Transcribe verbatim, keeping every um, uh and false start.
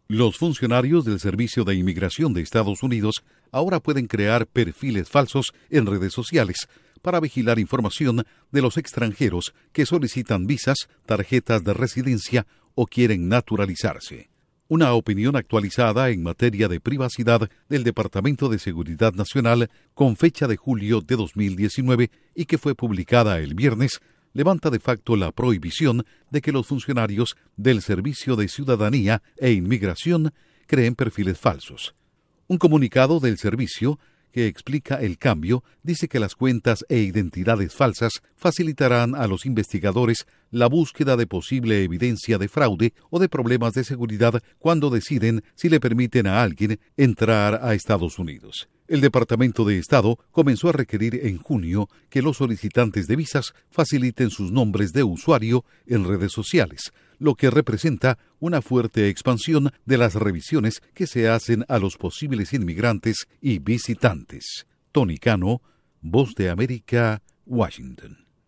Los funcionarios del Servicio de Inmigración de Estados Unidos ahora pueden crear perfiles falsos en redes sociales para vigilar información de los extranjeros que solicitan visas, tarjetas de residencia o quieren naturalizarse. Una opinión actualizada en materia de privacidad del Departamento de Seguridad Nacional con fecha de julio de dos mil diecinueve y que fue publicada el viernes, levanta de facto la prohibición de que los funcionarios del Servicio de Ciudadanía e Inmigración creen perfiles falsos. Un comunicado del servicio que explica el cambio dice que las cuentas e identidades falsas facilitarán a los investigadores la búsqueda de posible evidencia de fraude o de problemas de seguridad cuando deciden si le permiten a alguien entrar a Estados Unidos. El Departamento de Estado comenzó a requerir en junio que los solicitantes de visas faciliten sus nombres de usuario en redes sociales, lo que representa una fuerte expansión de las revisiones que se hacen a los posibles inmigrantes y visitantes. Tony Cano, Voz de América, Washington.